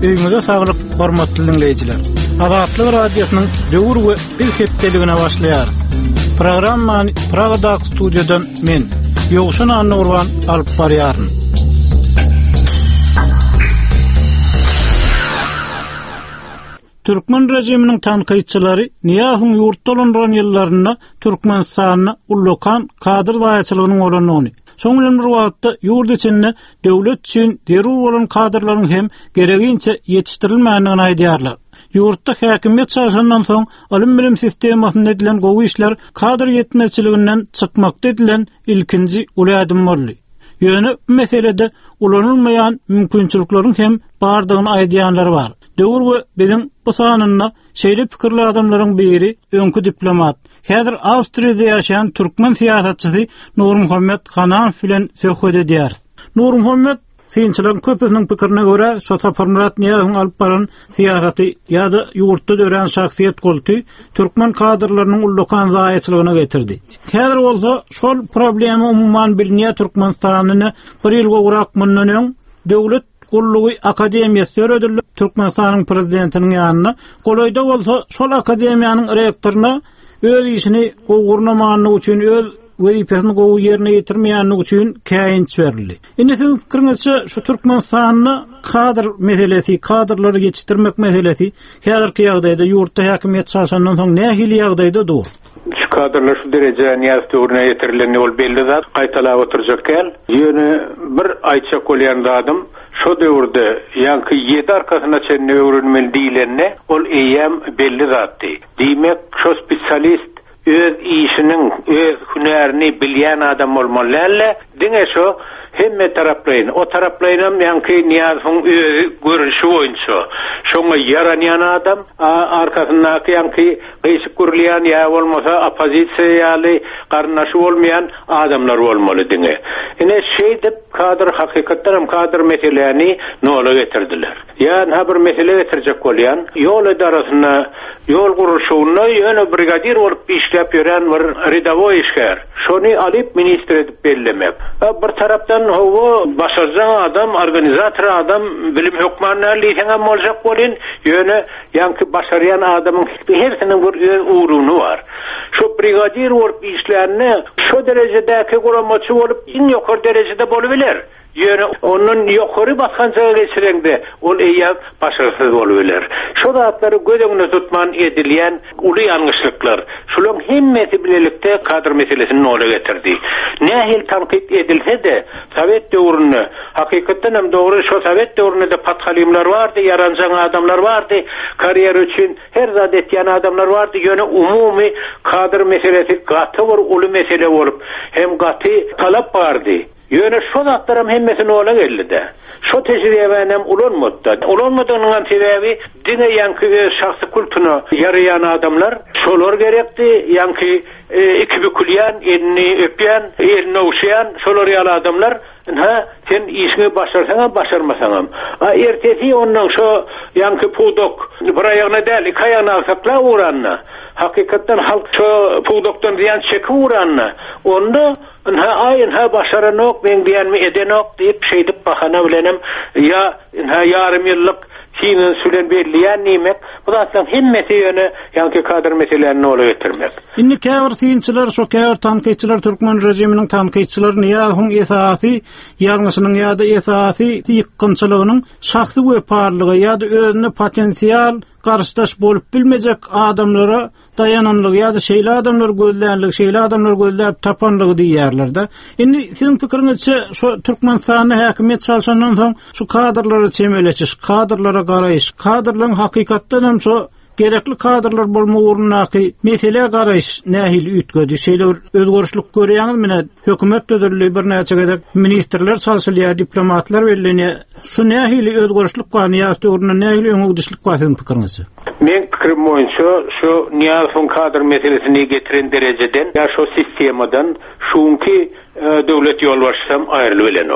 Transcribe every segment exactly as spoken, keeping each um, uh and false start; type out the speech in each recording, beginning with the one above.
Öýüňize saglyk, hormatly dinleýijiler. Azatlyk radiosynyň döwür we bir hepdeligine başlaýar. Programmany Pragada studiýadan men, Ýogşan Anurwan alyp barýaryn. Türkmen rejiminiň tanqytçylary Niýahyň ýurtda bolan ýyllaryna Türkmenistanyň ullukan kadr daýaçylygynyň olanyny, soňlam bir wagtda ýurt içinde döwlet üçin derul bolan kadrlaryň hem gereginçe ýetişdirilmändigini aýdýarlar. Ýurtda häkimiýet çarşandan soň alym bilim sistemasyna edilen gowy işler kadr ýetmezçiliginden çykmakda edilen ilkinji uly boldy. Ýöne bu meselede ulanylmaýan mümkinçiliklaryň hem bardygyny aýdýanlar bar. Döwür we biziň bu sanyna şeýle pikirli adamlaryň biri öňkü diplomat, häzir Awstriýada ýaşaýan türkmen siýasatçysy Nur Muhammed Hanan bilen söhbet edýär. Nur Muhammed Sinçilerin köpüsünün pikirine göre Şota Murat Niýahyň alyp baran siýasaty ýa-da ýurtda dören şahsiýet golty türkmen kadrlarynyň ullukan zaýaçylygyna getirdi. Häzir bolsa şol problemi umumyň bilinýär Türkmenistanyny bir ýyl gowrak mundan öň döwlet Gullugy akademiýasy ödülli Türkmenistanyň prezidentiniň ýanyna golaýda bolsa şol akademiýanyň rektoryna öz işini gowurnamanyny üçin öz wezipesini gowy ýerine ýetirmeýänligi üçin käýinç berildi. Indi siziň pikiriňizçe şu Türkmenistanyny kadr meselesi, kadrlary ýetişdirmek meselesi häzirki ýagdaýda ýurtda häkimiýet çarşandan soň nähili ýagdaýda dur? Şu kadrlar şu derece Niýaz döwrüne ýetirileni ol belli zat, gaýtalap oturjak kel. Ýöne bir aýtjak bolýan adam şu döwürde ýanky ýedi arkasyna çenne öwrünmeli diýilenne ol eýem belli zatdy. Diýmek şu spesialist öz işiniň, öz hünerini bilýän adam bolmaly. Diňe şu hemme taraplaryň, o taraplarynam ýanky Niýazyň özü görüşi boýunça şoňa ýaranýan adam, arkasyndaky ýanky gyşyk görülýän ýa bolmasa opozisiýaly garnaşy bolmaýan adamlar bolmaly diňe. Ine şeýdip kadr hakykatdan kadr meselelerini nola getirdiler. Ýa-ni ha bir mesele getirjek bolýan, ýol edarasyna, ýol guruşyna ýöne brigadir bolup işläp ýören bir redawoy işgär. Şonu alyp ministr edip bellemek. Bir tarapdan o başarcan adam, organizator adam, bilim hukmanlarly hem boljak bolýan, ýöne ýanky başarýan adamyň hersiniň bir uğruny bar. Şu brigadir bolup işlerini şu derejedäki guramaçy bolup iň ýokary derejede bolubiler. Ýöne onun ýokary basgançaga geçireňde ol eýap başarysız bolubiler. Şu zatlary göz tutman edilýän uly ýalňyşlyklar. Şolaryň hemmeti bilelikde kadr meselesini nola getirdi. Nähil tanqid edilse-de Sowet döwrüne hakykatdan hem dogry şu Sowet döwründe de pathalimler bardy, ýaranjan adamlar bardy, karyer üçin her zat etýän adamlar bardy. Ýöne umumy kadr meselesi gaty bir uly mesele bolup hem gaty talap bardy. Ýöne şu zatlaram hemmesini ola geldi. Şu tejribenem ulanmady. Ulanmadygynyň sebebi diňe ýanky şahsy kulturyna ýarayan adamlar şolar gerekdi. Ýanky iki bükülýän, elini öpýän, elini uşayan şolar ýaly adamlar. Ha, sen işini başarsaňam, başarmasaňam. A ertesi ondan şu ýanky pudok bir aýagyna däl, iki aýagyna alsakla uranna. Hakykatdan halk şu pudokdan diýen çeki uranna. Onda ha aýyn ha başaranok, men diýenmi edenok diýip şeýdip bahana bilenem. Ya ha ýarym ýyllyk sinin sülen belliýän nimek, bu zatlaryň hemmeti ýöne ýanky kadr meselelerini ola getirmek. Indi käbir synçylar, şo käbir tanqytçylar Türkmen rejiminiň tanqytçylaryny Niýazyň esasy ýarňysynyň ýa-da esasy ýykgynçylygynyň şahsy weparlygy ýa-da özüne potensial garşdaş bolup bilmejek adamlara dayananlygy ýa-da şeýle adamlar gözlänligi, şeýle adamlar gözläp tapanlygy diýýärler-de. Indi siziň pikiriňizçe şu Türkmenistanyny häkimiýet çalşandan soň şu kadrlara çemeleçiş, kadrlara garaýyş, kadrlaryň hakykatdan hem şu gerekli kadrlar bolma uğrunaki mesele garaýyş nähili ütgödi. Şeýle özgörüşlik görýäňizmi? Hökümet ödülli bir näçe gedek ministrler çalşylýar, diplomatlar belli. Şu nähili özgörüşlik bar, Niýaz döwründe nähili öňüdüşlik bar siziň pikiriňizçe? Men pikirim boýunça şu Niýazyň kadr meselesini getiren derejeden ýa şu sistemadan şunki döwlet ýolbaşsam aýrylyp bilenok.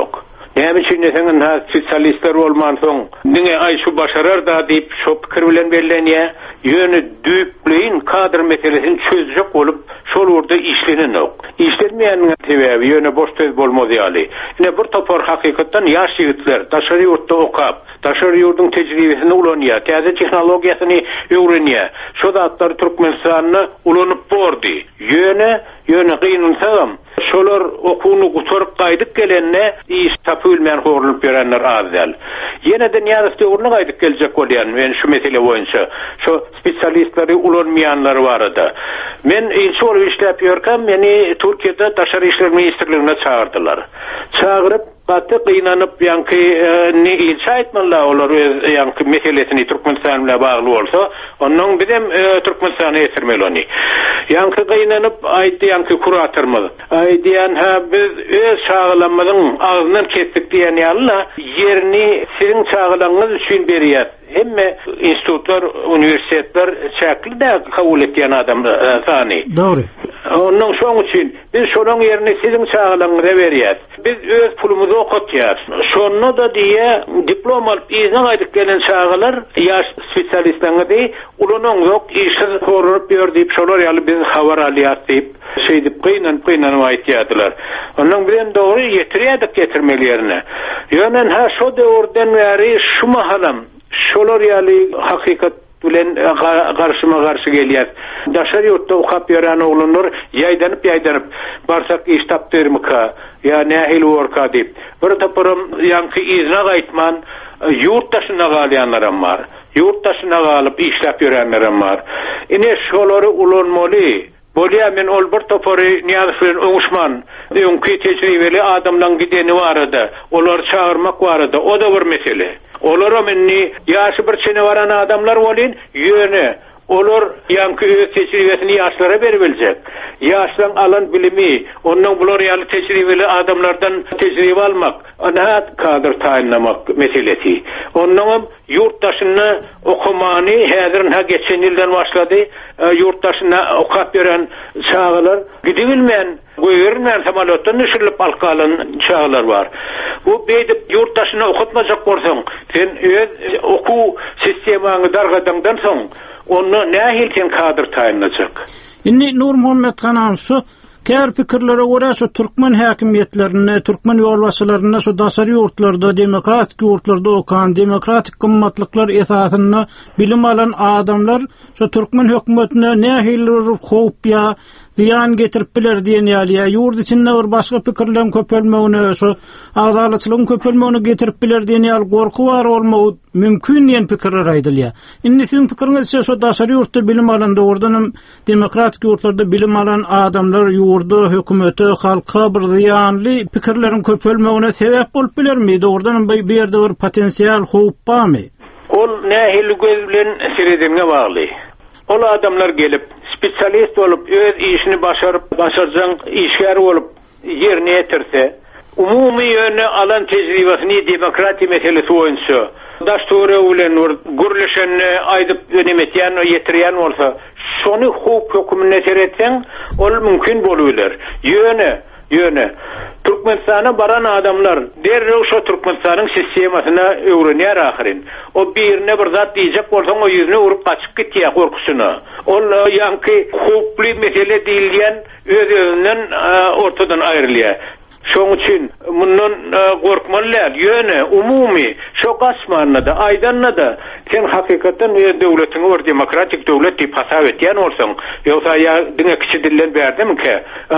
Näme üçin seň ha spesialistler bolman soň diňe ay şu başarar da diýip şo pikir bilen bellenýär. Ýöne düýpleýin kadr meselesini çözjek bolup şol urda işlenen ok. İşlenmeýän sebäbi ýöne boş söz bolmaz ýaly. Ine bir topar hakykatdan ýaş ýigitler daşary ýurtda okap, daşary ýurdun tejribesini ulanýar, täze tehnologiýasyny öwrenýär. Şo zatlar Türkmenistanyny ulanyp bordy. Ýöne ýöne gynulsam şolar okuny guturyp gaýdyp gelenne iş tapylmayan horlup berenler azal. Ýene de ýa-da uğruna gaýdyp geljek bolýan. Men şu mesele boýunça şu spesialistleri ulanmayanlar barada. Men ilçe bolup işläp ýörkem, meni Türkiýede Daşary işler ministrligine çağırdylar. Çağırıp batı gynanyp ýanky ne ilçe aýtmalar, olar ýanky meselesini Türkmenistan bilen bagly bolsa, onuň bilen Türkmenistany etirmelini. Ýanky gynanyp aýtdy, ýanky kuratormy. Aýdýan ha biz öz çağılanmadyň agyndan kesdik diýen ýaly ýerini siziň çağılanňyz üçin berýär. Hemme institutlar, universitetler çäkli de kabul etýän adam sany. Dogry. Onun şoň üçin biz şonuň ýerine siziň çağılanňyza berýär. Biz öz pulumuzy okutýar. Şonu da diýe diplom alyp izin aýdyp gelen çağılar ýaş spesialistlerine diýip ulanyň ýok işsiz korup ýör diýip şolar ýaly biz habar alýar diýip şey diýip gynan gynan aýtýardylar. Onuň bilen dogry ýetirýärdik getirmeli ýerine. Ýönen ha şo döwürden bäri şu mahalam şolar ýaly hakykat bilen garşyma garşy gelýär. Daşary ýurtda okap ýören oglanlar ýaýdanyp ýaýdanyp barsak iş tapdyrmyka ýa nähil worka diýip bir taparym ýanky izna gaýtman ýurtdaşyna galýanlaram bar. Ýurtdaşyna galyp işläp ýörenlerim bar. Ine şolary ulanmaly. Bolýa men ol bir topary niýazfyr oňuşman, öňki tejribeli adamdan gideni barada, olar çağırmak barada, o da bir mesele. Olara menni ýaşy bir çene baran adamlar bolýan, ýöne olar ýanky öz tejribesini ýaşlara berip biljek. Ýaşlaryň alan bilimi, onuň bular ýaly tejribeli adamlardan tejribe almak, ana kadr taýinlamak meselesi. Onuň ýurtdaşyny okumany häzir ha geçen ýyldan başlady, ýurtdaşyna okap beren çağılar gidibilmeýän goýermän samalotdan düşürilip alkalan çağlar bar. Bu beýdip ýurtdaşyna okutmajak bolsaň, sen öz oku sistemaňy dargadandan soň onu nähil sen kadr taýinlajak. Inni Nur Muhammed Hanam şu kär pikirlere görä şu türkmen häkimiýetlerine, türkmen ýolbaşçylaryna şu daşary ýurtlarda, demokratik ýurtlarda okan, demokratik gymmatlyklar esasyna bilim alan adamlar şu türkmen hökümetine nähil howp ýa ziyan getirip biler diýen ýaly ýurt içinde bir başga pikirlerin köpelmegine, şu adaletçiligiň köpelmegine getirip biler diýen ýaly gorku bar bolmagy mümkin diýen pikirler aýdylýar. Indi siziň pikiriňizçe şu daşary ýurtda bilim alan dogrudan demokratik ýurtlarda bilim alan adamlar ýurda hökümete, halka bir ziyanly pikirlerin köpelmegine sebäp bolup bilermi? Dogrudan bir ýerde bir potensial howp barmy? Ol nähili göz bilen seredimge bagly. Ol adamlar gelip spesialist olup öz işini başarıp başarjak işgär olup ýerine ýetirse, umumy ýöne alan tejribesini demokrati meselesi boýunça daştory bilen gürleşenni aýdyp önemetýän, ýetirýän bolsa, şonu hukuk hökümine seretseň, ol mümkin bolýar. Ýöne, ýöne Türkmenistana baran adamlar derrew şo Türkmenistanyň sistemasyna öwrenýär ahyrin. O birine bir zat diýjek bolsaň, o ýüzüne urup gaçyp gitýär gorkusyna. Ol ýanky hukukly mesele diýilýän öz-özünden ortadan aýrylýar. Şoň üçin mundan gorkmalylar, ýöne umumy şo gaçmanyna da aýdanna da sen hakykatdan döwletiň bir demokratik döwlet diýip hasap etýän bolsaň, ýogsa ýa diňe kiçi dillen berdimki,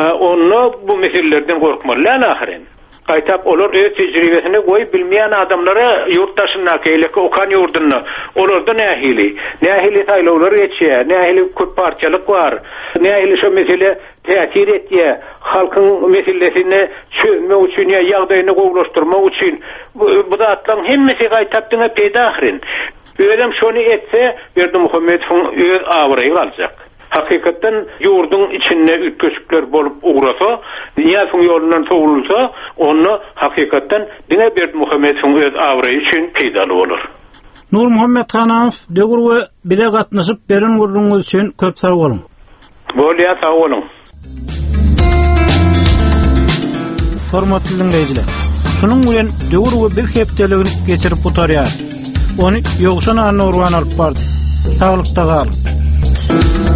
onu bu meselelerden gorkmalylar ahyrin. Gaýtap olar öz tejribesini goýup bilmeýän adamlara ýurtdaşyna keýleki okan ýurduny olardan nähili nähili taýlawlar geçýär, nähili köp parçalyk bar, nähili şo mesele täsir etýär, halkyň meselesini çözmek üçin ýa ýagdaýyny gowlaşdyrmak üçin bu zatlaryň hemmesi gaýtap diňe peýda ahyrin. Öýlem şonu etse, Berdi Muhammedowyň öz awraýy galjak. Hakykatdan ýurdun içinde ütköşükler bolup uğrasa, dünyasının yolundan soğulsa, onu hakykatdan diňe Berdi Muhammedowyň öz awraýy üçin peýdaly bolar. Nur Muhammed Hanaw, döwür we bile gatnaşyp beren gurruňyz üçin köp sag bolun. Bolýa, sag bolun. Hormatly dinleýijiler, Şunun bilen döwür bir hepdeligini geçirip butarýar. Onu ýogşan anna urwan alyp bardy. Sağlykda galyp.